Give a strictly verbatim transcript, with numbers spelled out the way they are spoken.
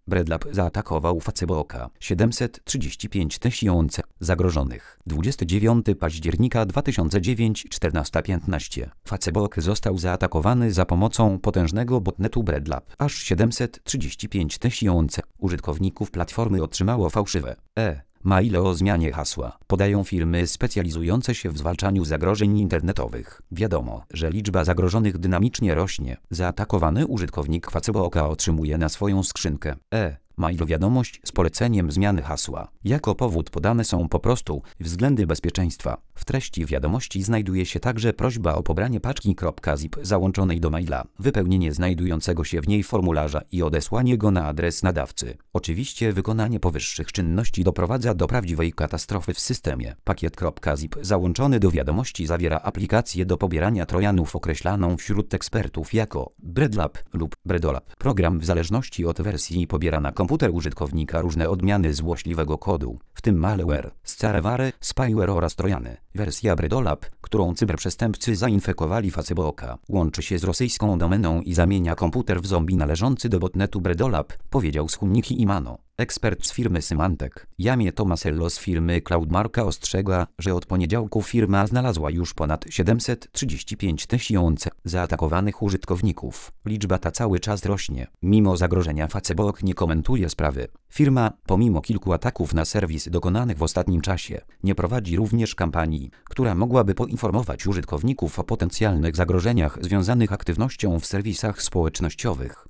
Breadlab zaatakował Facebooka. siedemset trzydzieści pięć tysięcy zagrożonych. dwudziestego dziewiątego października dwa tysiące dziewiątego, czternasta piętnaście. Facebook został zaatakowany za pomocą potężnego botnetu Breadlab. Aż siedemset trzydzieści pięć tysięcy użytkowników platformy otrzymało fałszywe e maile o zmianie hasła, podają firmy specjalizujące się w zwalczaniu zagrożeń internetowych. Wiadomo, że liczba zagrożonych dynamicznie rośnie. Zaatakowany użytkownik Facebooka otrzymuje na swoją skrzynkę e-mail wiadomość z poleceniem zmiany hasła. Jako powód podane są po prostu względy bezpieczeństwa. W treści wiadomości znajduje się także prośba o pobranie paczki .zip załączonej do maila, wypełnienie znajdującego się w niej formularza i odesłanie go na adres nadawcy. Oczywiście wykonanie powyższych czynności doprowadza do prawdziwej katastrofy w systemie. Pakiet .zip załączony do wiadomości zawiera aplikację do pobierania trojanów określaną wśród ekspertów jako Breadlab lub Breadolab. Program w zależności od wersji pobiera na komputer użytkownika różne odmiany złośliwego kodu, w tym malware, scareware, spyware oraz trojany. Wersja Breadolab, którą cyberprzestępcy zainfekowali Facebooka, łączy się z rosyjską domeną i zamienia komputer w zombie należący do botnetu Breadolab, powiedział Suniki Imano, ekspert z firmy Symantec. Jamie Tomasello z firmy Cloudmarka ostrzega, że od poniedziałku firma znalazła już ponad siedemset trzydzieści pięć tysięcy zaatakowanych użytkowników. Liczba ta cały czas rośnie. Mimo zagrożenia Facebook nie komentuje sprawy. Firma, pomimo kilku ataków na serwis dokonanych w ostatnim czasie, nie prowadzi również kampanii, która mogłaby poinformować użytkowników o potencjalnych zagrożeniach związanych aktywnością w serwisach społecznościowych.